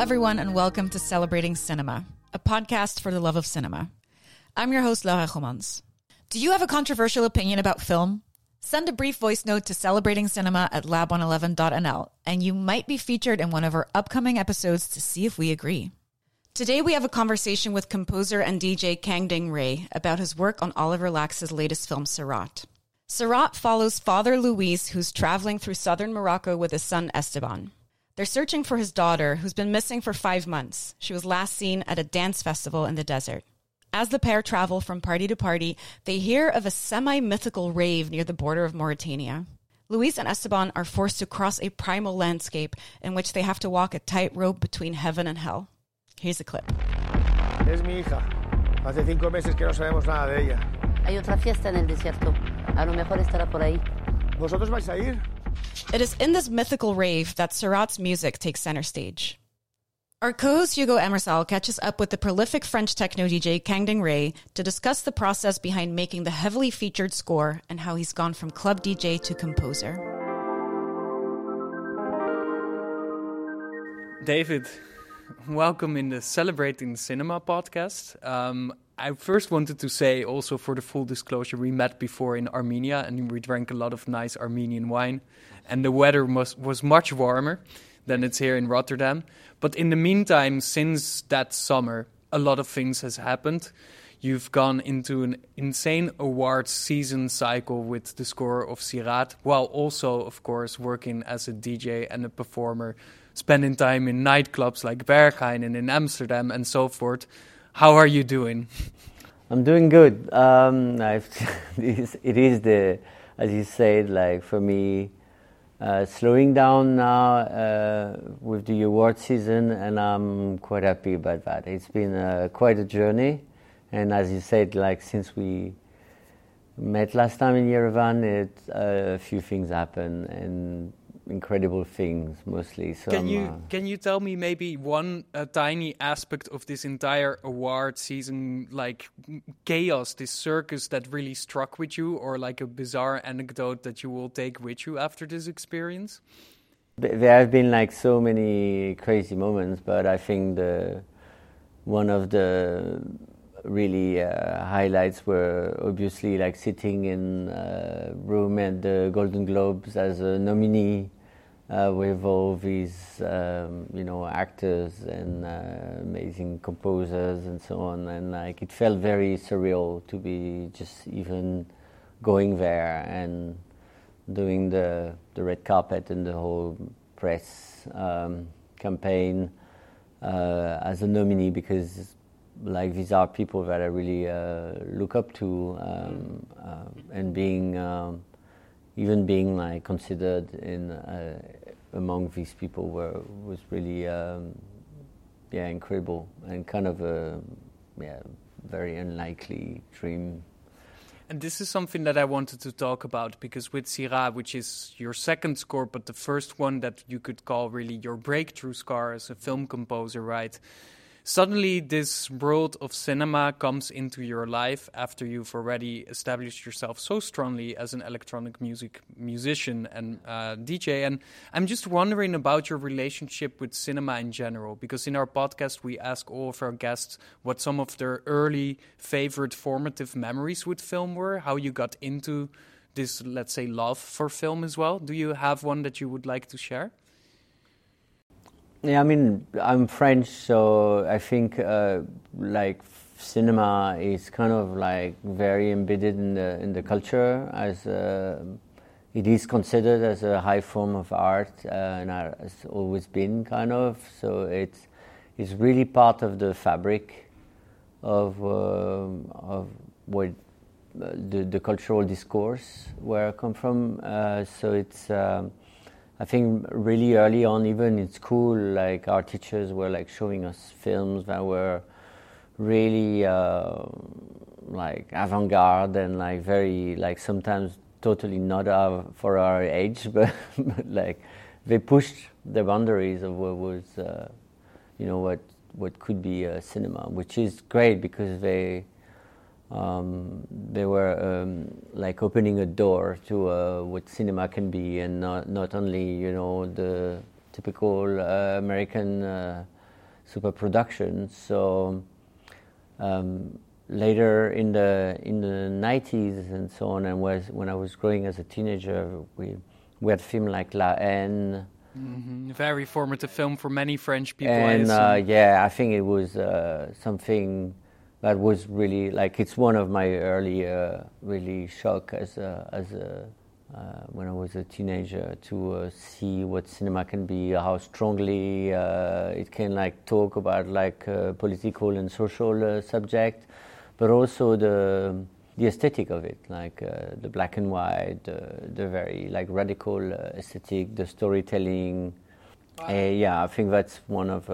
everyone, and welcome to Celebrating Cinema, a podcast for the love of cinema. I'm your host, Laura Gomans. Do you have a controversial opinion about film? Send a brief voice note to celebratingcinema at lab111.nl, and you might be featured in one of our upcoming episodes to see if we agree. Today we have a conversation with composer and DJ Kang Ding Ray about his work on Oliver Lax's latest film, Seurat. Seurat follows Father Luis, who's traveling through southern Morocco with his son Esteban. They're searching for his daughter, who's been missing for 5 months. She was last seen at a dance festival in the desert. As the pair travel from party to party, they hear of a semi-mythical rave near the border of Mauritania. Luis and Esteban are forced to cross a primal landscape in which they have to walk a tightrope between heaven and hell. Here's a clip. Es mi hija. Hace 5 meses que no sabemos nada de ella. Hay otra fiesta en el desierto. A lo mejor estará por ahí. ¿Vosotros vais a ir? It is in this mythical rave that Seurat's music takes center stage. Our co-host Hugo Emersal catches up with the prolific French techno DJ Kang Ding Ray to discuss the process behind making the heavily featured score and how he's gone from club DJ to composer. David, welcome in the Celebrating Cinema podcast. I first wanted to say, also for the full disclosure, we met before in Armenia and we drank a lot of nice Armenian wine. And the weather was much warmer than it's here in Rotterdam. But in the meantime, since that summer, a lot of things has happened. You've gone into an insane awards season cycle with the score of Seurat, while also, of course, working as a DJ and a performer, spending time in nightclubs like Berghain and in Amsterdam and so forth. How are you doing? I'm doing good. It is the, as you said, like for me, slowing down now with the award season, and I'm quite happy about that. It's been quite a journey, and as you said, like since we met last time in Yerevan, a few things happened, and incredible things mostly. So can you tell me maybe one tiny aspect of this entire award season, like chaos, this circus that really struck with you, or like a bizarre anecdote that you will take with you after this experience? There have been like so many crazy moments, but I think one of the really highlights were obviously like sitting in a room at the Golden Globes as a nominee with all these actors and amazing composers and so on, and like it felt very surreal to be just even going there and doing the red carpet and the whole press campaign as a nominee, because like these are people that I really look up to, and being like considered in among these people was really incredible, and kind of a very unlikely dream. And this is something that I wanted to talk about, because with Seurat, which is your second score, but the first one that you could call really your breakthrough score as a film composer, right? Suddenly, this world of cinema comes into your life after you've already established yourself so strongly as an electronic music musician and DJ. And I'm just wondering about your relationship with cinema in general, because in our podcast, we ask all of our guests what some of their early favorite formative memories with film were, how you got into this, let's say, love for film as well. Do you have one that you would like to share? Yeah, I mean, I'm French, so I think like cinema is kind of like very embedded in the culture, as it is considered as a high form of art, and has always been kind of. So it's really part of the fabric of what the cultural discourse where I come from. So it's. I think really early on, even in school, like our teachers were like showing us films that were really like avant-garde and like very like sometimes totally not for our age, but like they pushed the boundaries of what was what could be cinema, which is great because they were like opening a door to what cinema can be, and not only the typical American super production. So later in the 90s and so on, and when I was growing as a teenager, we had film like La Haine. Mm-hmm. Very formative film for many French people. And I think it was something that was really like, it's one of my early really shock as when I was a teenager, to see what cinema can be, how strongly it can like talk about like political and social subject, but also the aesthetic of it, like the black and white, the very like radical aesthetic, the storytelling. I think that's one of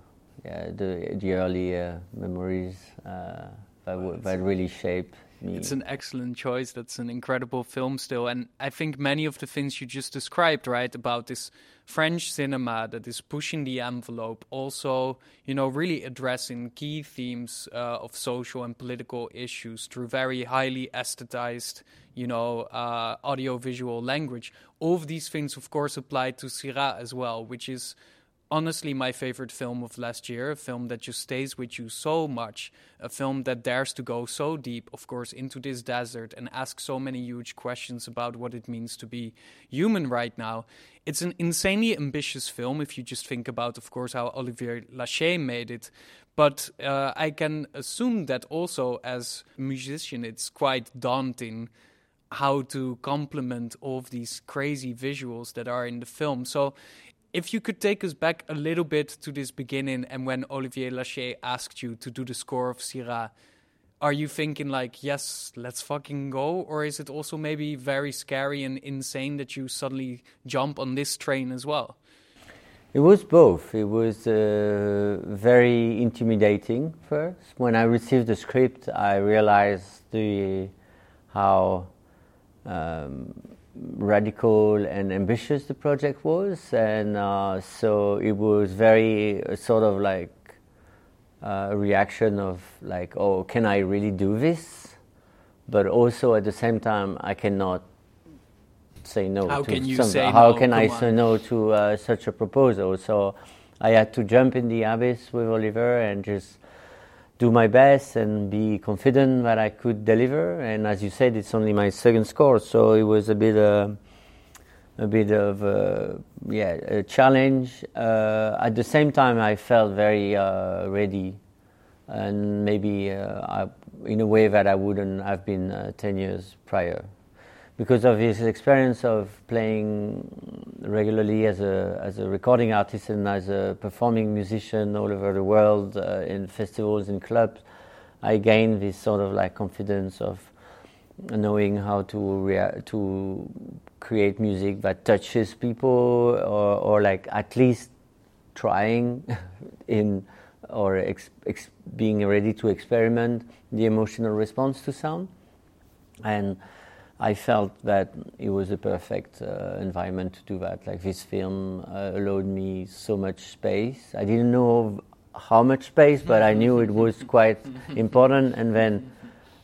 the early memories that really shaped me. It's an excellent choice. That's an incredible film still. And I think many of the things you just described, right, about this French cinema that is pushing the envelope, also, you know, really addressing key themes of social and political issues through very highly aesthetized, you know, audiovisual language. All of these things, of course, apply to Syrah as well, which is honestly my favorite film of last year, a film that just stays with you so much, a film that dares to go so deep, of course, into this desert and ask so many huge questions about what it means to be human right now. It's an insanely ambitious film if you just think about, of course, how Olivier Lachey made it. But I can assume that also as a musician, it's quite daunting how to complement all of these crazy visuals that are in the film. So if you could take us back a little bit to this beginning and when Olivier Lachey asked you to do the score of Syrah, are you thinking like, yes, let's fucking go? Or is it also maybe very scary and insane that you suddenly jump on this train as well? It was both. It was very intimidating first. When I received the script, I realized how radical and ambitious the project was, and so it was very sort of like a reaction of like, oh, can I really do this? But also at the same time, I cannot say no. How to can you something. say How no? can I Come say on. no to such a proposal? So I had to jump in the abyss with Oliver and just do my best and be confident that I could deliver. And as you said, it's only my second score, so it was a bit of a challenge. At the same time, I felt very ready, and maybe in a way that I wouldn't have been 10 years prior, because of his experience of playing regularly as a recording artist and as a performing musician all over the world in festivals and clubs. I gained this sort of like confidence of knowing how to create music that touches people, or like at least trying in, or being ready to experiment the emotional response to sound. And I felt that it was a perfect environment to do that. Like, this film allowed me so much space. I didn't know how much space, but I knew it was quite important. And then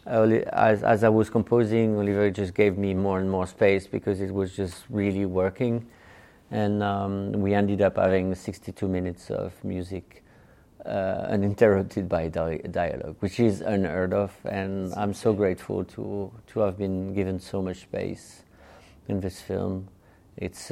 as I was composing, Oliver just gave me more and more space because it was just really working. And we ended up having 62 minutes of music uninterrupted by dialogue, which is unheard of, and I'm so grateful to have been given so much space in this film. It's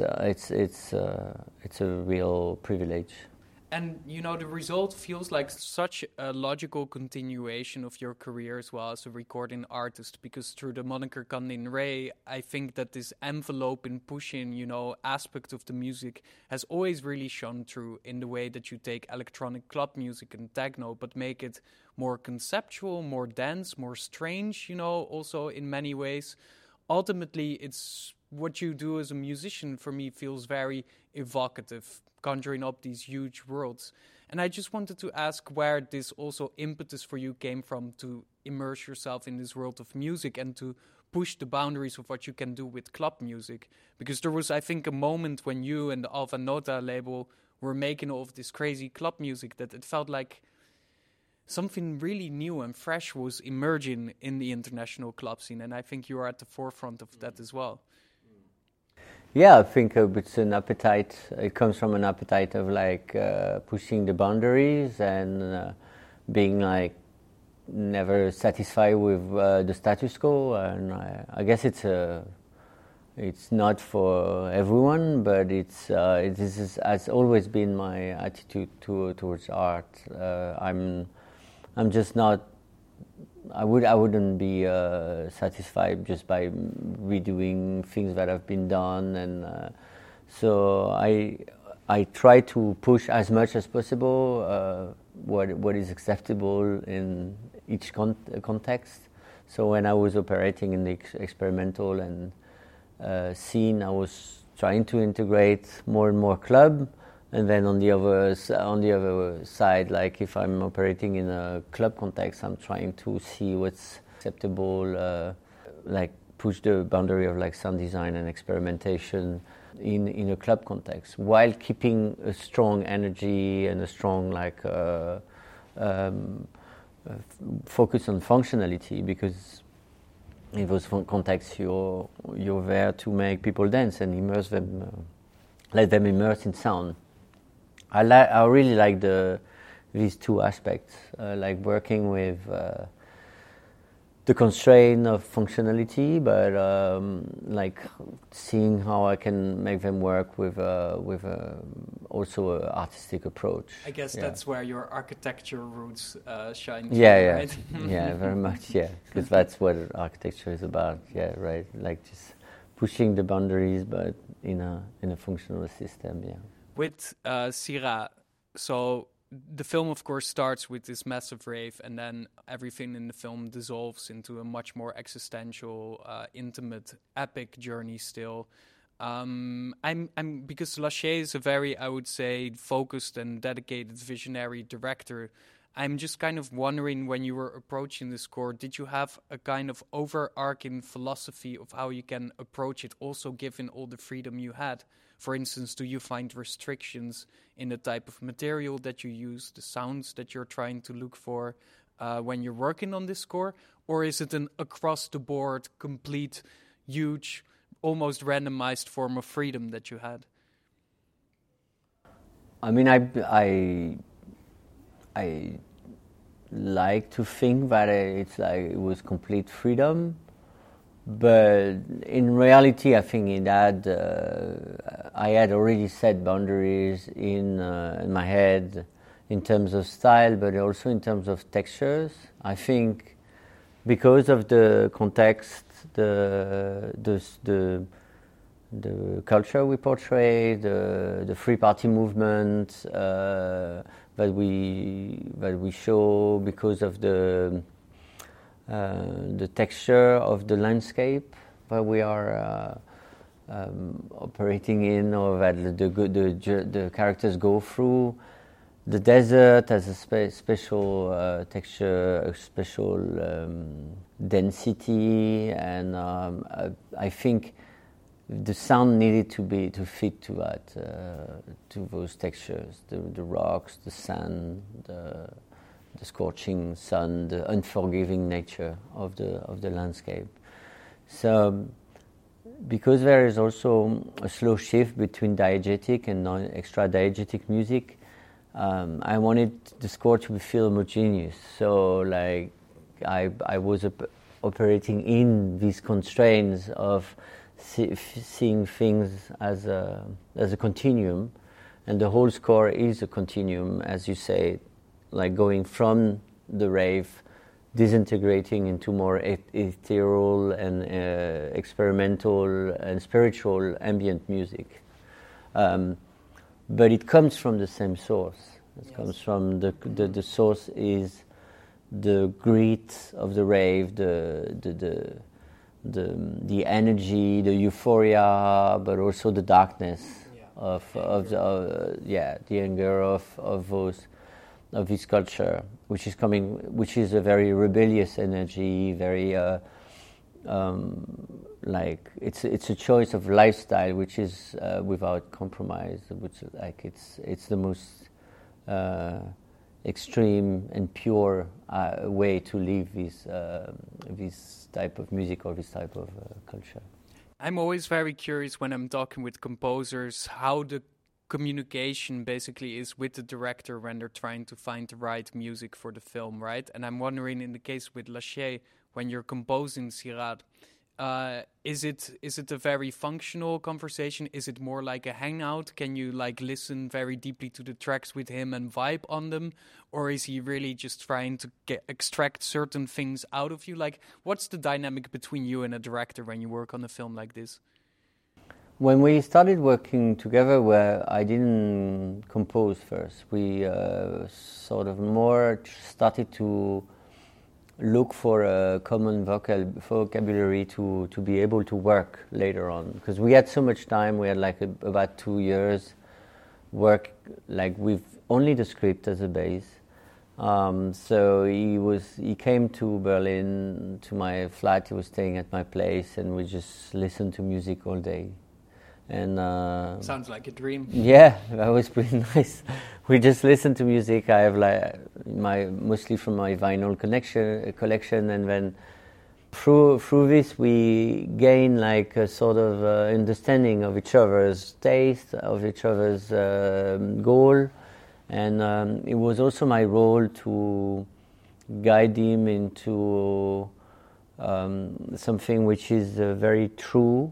a real privilege. And, you know, the result feels like such a logical continuation of your career as well as a recording artist, because through the moniker Candin Ray, I think that this envelope in pushing, you know, aspect of the music has always really shone through in the way that you take electronic club music and techno, but make it more conceptual, more dense, more strange, you know, also in many ways. Ultimately, it's what you do as a musician, for me, feels very evocative, conjuring up these huge worlds. And I just wanted to ask where this also impetus for you came from to immerse yourself in this world of music and to push the boundaries of what you can do with club music. Because there was, I think, a moment when you and the Alpha Nota label were making all of this crazy club music that it felt like something really new and fresh was emerging in the international club scene. And I think you are at the forefront of that as well. Yeah, I think it's an appetite. It comes from an appetite of like pushing the boundaries and being like never satisfied with the status quo. And I guess it's not for everyone, but has always been my attitude towards art. I'm just not. I wouldn't be satisfied just by redoing things that have been done, and so I try to push as much as possible what is acceptable in each context. So when I was operating in the experimental and scene, I was trying to integrate more and more club. And then on the other side, like if I'm operating in a club context, I'm trying to see what's acceptable, like push the boundary of like sound design and experimentation in a club context, while keeping a strong energy and a strong like focus on functionality, because in those contexts you're there to make people dance and immerse them, let them immerse in sound. I really like these two aspects, like working with the constraint of functionality, but like seeing how I can make them work with also an artistic approach. I guess that's where your architecture roots shine. Yeah, right? Yeah, very much. Yeah, because that's what architecture is about. Yeah, right. Like just pushing the boundaries, but in a functional system. Yeah. With Syrah, so the film, of course, starts with this massive rave, and then everything in the film dissolves into a much more existential, intimate, epic journey. Still, I'm because Lachey is a very, I would say, focused and dedicated visionary director. I'm just kind of wondering, when you were approaching the score, did you have a kind of overarching philosophy of how you can approach it, also given all the freedom you had? For instance, do you find restrictions in the type of material that you use, the sounds that you're trying to look for when you're working on this score? Or is it an across-the-board, complete, huge, almost randomized form of freedom that you had? I mean, I like to think that it's like it was complete freedom. But in reality, I think I had already set boundaries in my head in terms of style, but also in terms of textures. I think because of the context, the culture we portray, the free party movement that we show, because of the texture of the landscape that we are operating in, or that the characters go through. The desert has a special texture, a special density, and I think the sound needed to fit to that, to those textures, the rocks, the sand, the scorching sun, the unforgiving nature of the landscape. So, because there is also a slow shift between diegetic and non-extra diegetic music, I wanted the score to feel homogeneous. So, like, I was operating in these constraints of seeing things as a continuum, and the whole score is a continuum, as you say. Like going from the rave, disintegrating into more ethereal and experimental and spiritual ambient music. But it comes from the same source. It comes from the source is the grit of the rave, the energy, the euphoria, but also the darkness of the anger of those. Of this culture, which is a very rebellious energy, very like it's a choice of lifestyle which is without compromise, which like it's the most extreme and pure way to live this type of music or this type of culture. I'm always very curious when I'm talking with composers how the communication basically is with the director when they're trying to find the right music for the film, right? And I'm wondering, in the case with Lachey, when you're composing Sirah, is it a very functional conversation? Is it more like a hangout? Can you like listen very deeply to the tracks with him and vibe on them? Or is he really just trying to extract certain things out of you? Like, what's the dynamic between you and a director when you work on a film like this? When we started working together, where I didn't compose first, we sort of more started to look for a common vocabulary to be able to work later on. Because we had so much time, we had like about 2 years work like with only the script as a base. So he came to Berlin, to my flat, he was staying at my place, and we just listened to music all day. And sounds like a dream. Yeah, that was pretty nice. We just listened to music. I have like mostly from my vinyl collection, and then through this we gain like a sort of understanding of each other's taste, of each other's goal, and it was also my role to guide him into something which is very true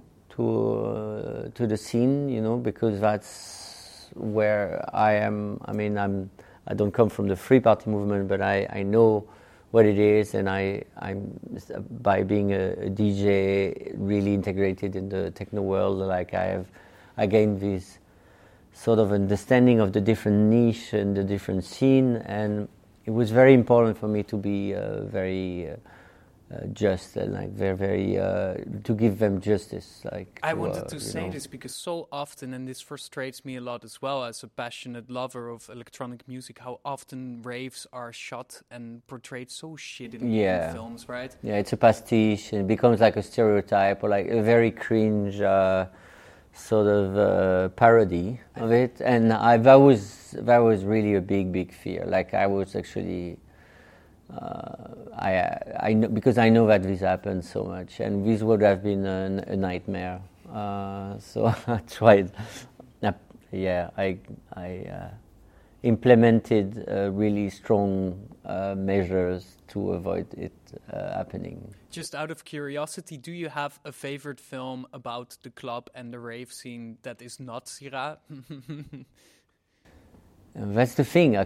to the scene, you know, because that's where I am. I mean, I don't come from the free party movement, but I know what it is, and I'm by being a DJ really integrated in the techno world, like I gained this sort of understanding of the different niche and the different scene, and it was very important for me to be very just and like very to give them justice. Like I wanted to say this because so often, and this frustrates me a lot as well as a passionate lover of electronic music, how often raves are shot and portrayed so shit in films, right? Yeah, it's a pastiche, and it becomes like a stereotype or like a very cringe sort of parody of it, and that was really a big fear. Like I was actually. I know, because I know that this happens so much, and this would have been a nightmare. So I tried. I implemented really strong measures to avoid it happening. Just out of curiosity, do you have a favorite film about the club and the rave scene that is not Sirah? That's the thing.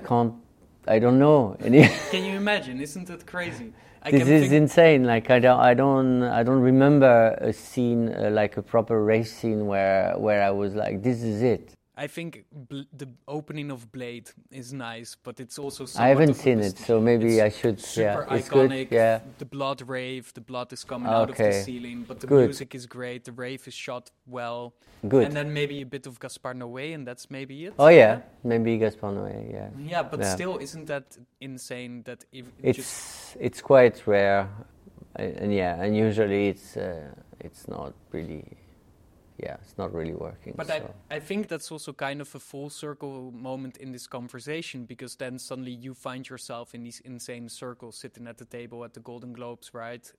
I don't know. Can you imagine? Isn't it crazy? This is insane. Like I don't remember a scene like a proper race scene where I was like, this is it. I think the opening of Blade is nice, but it's also. I haven't seen it, so maybe I should. Super it's iconic. Good. Yeah. The blood rave, the blood is coming out of the ceiling, but the music is great. The rave is shot well. Good. And then maybe a bit of Gaspar Noé, and that's maybe it. Oh yeah, maybe Gaspar Noé. Yeah. Yeah, but still, isn't that insane? That if it's quite rare, and usually it's not really. Yeah, it's not really working. But I think that's also kind of a full circle moment in this conversation, because then suddenly you find yourself in these insane circles sitting at the table at the Golden Globes, right?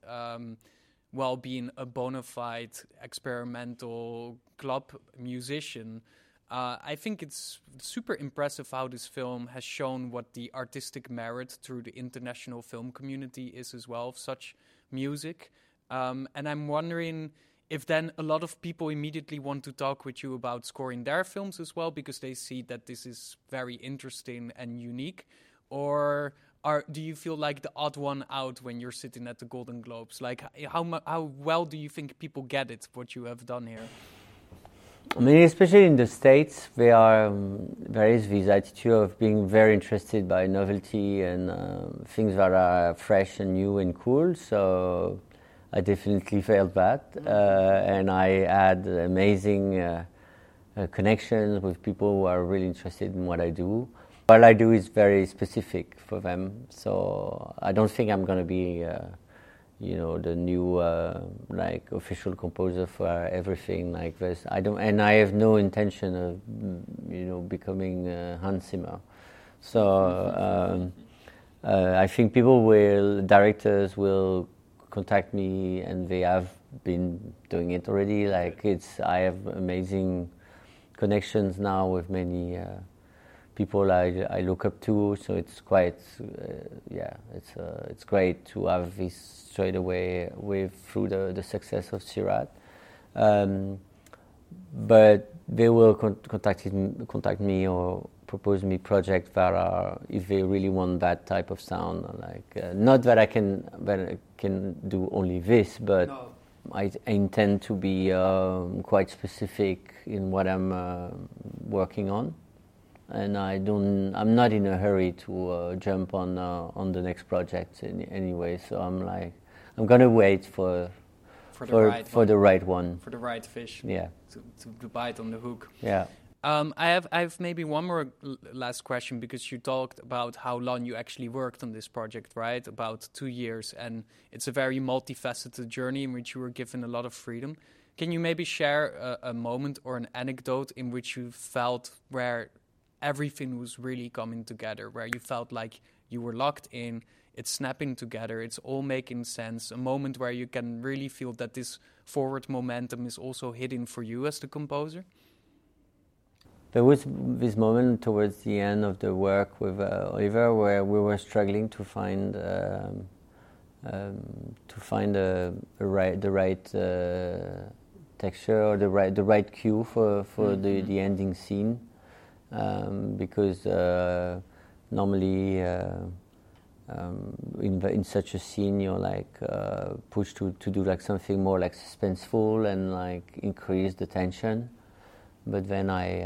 While being a bona fide experimental club musician. I think it's super impressive how this film has shown what the artistic merit through the international film community is as well of such music. And I'm wondering if then a lot of people immediately want to talk with you about scoring their films as well, because they see that this is very interesting and unique, or do you feel like the odd one out when you're sitting at the Golden Globes? Like, how well do you think people get it, what you have done here? I mean, especially in the States, there is this attitude of being very interested by novelty and things that are fresh and new and cool, so I definitely felt that, and I had amazing connections with people who are really interested in what I do. What I do is very specific for them, so I don't think I'm going to be, the new like official composer for everything like this. And I have no intention of, becoming Hans Zimmer. So I think directors will contact me, and they have been doing it already. Like I have amazing connections now with many people I look up to. So it's quite it's great to have this straight away through the success of Sirat. But they will contact me or propose me projects that are, if they really want that type of sound. Like not that I can do only this, but no. I intend to be quite specific in what I'm working on, and I'm not in a hurry to jump on the next project anyway. So I'm gonna wait for the right one, for the right fish. Yeah, to bite on the hook. Yeah. I have maybe one more last question, because you talked about how long you actually worked on this project, right? About 2 years, and it's a very multifaceted journey in which you were given a lot of freedom. Can you maybe share a moment or an anecdote in which you felt where everything was really coming together, where you felt like you were locked in, it's snapping together, it's all making sense, a moment where you can really feel that this forward momentum is also hidden for you as the composer? There was this moment towards the end of the work with Oliver where we were struggling to find the right texture or the right cue for the ending scene, because normally in such a scene you're like pushed to do like something more like suspenseful and like increase the tension. But then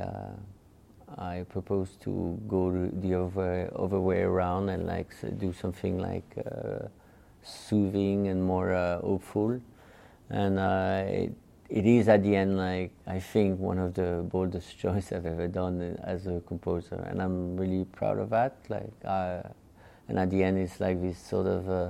I proposed to go the other way around and like do something like soothing and more hopeful, and it is at the end like I think one of the boldest choices I've ever done as a composer, and I'm really proud of that. Like, and at the end it's like this sort of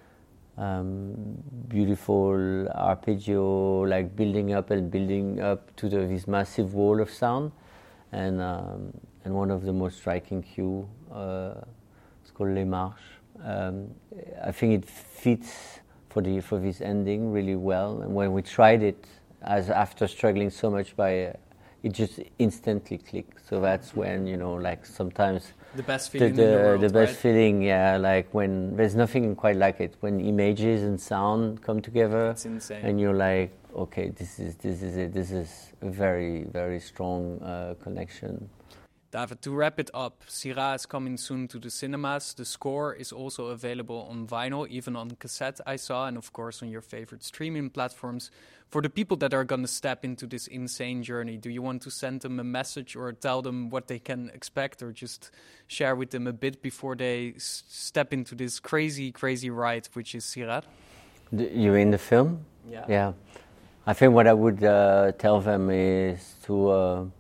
beautiful arpeggio, like building up to this massive wall of sound, and one of the most striking cue, it's called Les Marches. I think it fits for this ending really well. And when we tried it, after struggling so much it just instantly clicked. So that's when, like sometimes the best feeling in the world, the best right? feeling, yeah, like when there's nothing quite like it, when images and sound come together. It's insane. And you're like, okay, this is it. This is a very, very strong connection. David, to wrap it up, Sirat is coming soon to the cinemas. The score is also available on vinyl, even on cassette, I saw, and of course on your favorite streaming platforms. For the people that are going to step into this insane journey, do you want to send them a message or tell them what they can expect, or just share with them a bit before they step into this crazy, crazy ride, which is Sirat? You in the film? Yeah. I think what I would tell them is to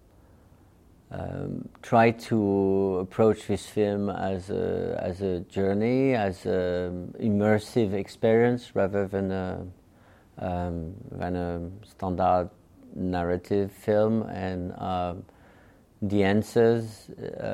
try to approach this film as a journey, as an immersive experience rather than a standard narrative film. And the answers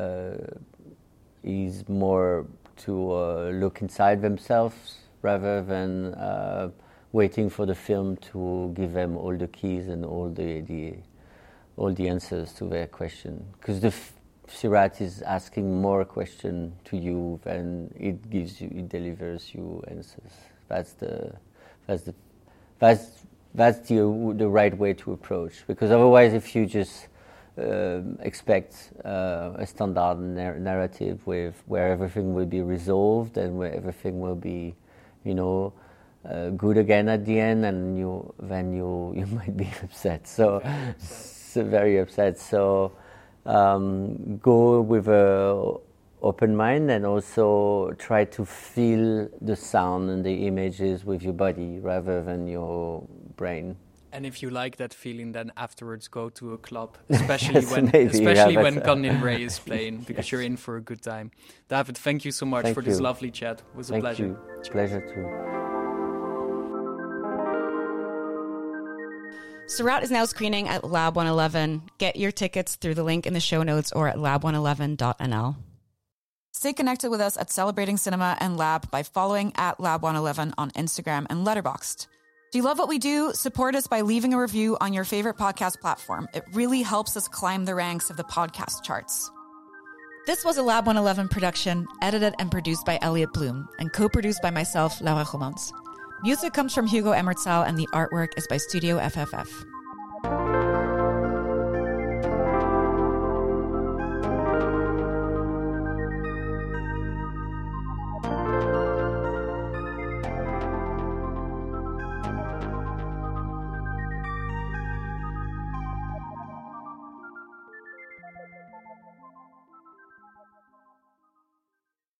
is more to look inside themselves rather than waiting for the film to give them all the keys and all the answers to their question, because the Sirat is asking more question to you than it delivers you answers. That's the right way to approach, because otherwise, if you just expect a standard narrative where everything will be resolved and where everything will be, good again at the end, and you might be upset. So. Very upset. So go with an open mind, and also try to feel the sound and the images with your body rather than your brain. And if you like that feeling, then afterwards go to a club, especially when Conan Ray is playing, because you're in for a good time. David, thank you so much this lovely chat. It was a pleasure. Thank you. Pleasure too. Sirat is now screening at Lab 111. Get your tickets through the link in the show notes or at lab111.nl. Stay connected with us at Celebrating Cinema and Lab by following at Lab111 on Instagram and Letterboxd. Do you love what we do? Support us by leaving a review on your favorite podcast platform. It really helps us climb the ranks of the podcast charts. This was a Lab 111 production, edited and produced by Elliot Bloom, and co-produced by myself, Laura Gomans. Music comes from Hugo Emertsal, and the artwork is by Studio FFF.